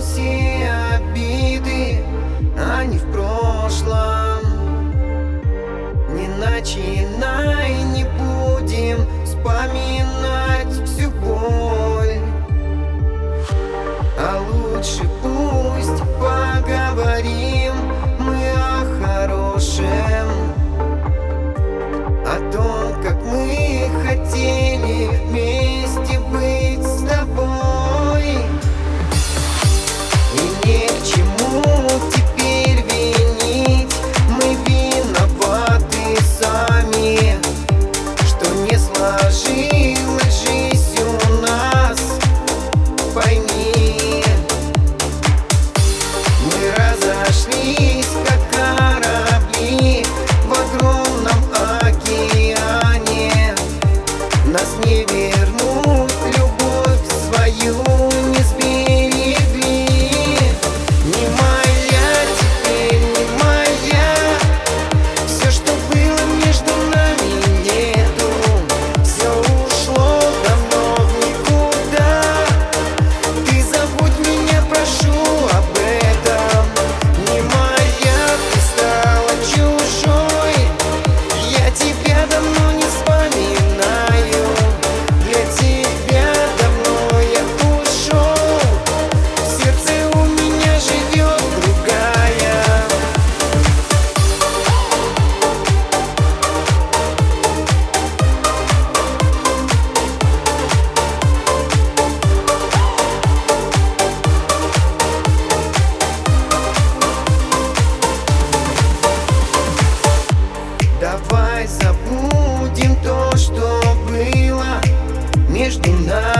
все обиды, они в прошлом. Не начинай, не будем вспоминать всю боль, а лучше пусть поговорим мы о хорошем, о том, как мы хотели вместе быть с тобой. И ни к чему теперь винить, мы виноваты сами, что не сложилась жизнь у нас. Пойми, мы разошлись, как корабли в огромном океане. Нас не вернут, любовь свою не сберегли. Не моя теперь, не моя, все, что было между нами, нету. Все ушло давно в никуда. Ты забудь меня, прошу об этом. Не моя, ты стала чужой. Я тебя давно не вспоминаю. Для тебя давно я ушел. В сердце у меня живет другая. Давай забудем то, что было между нами.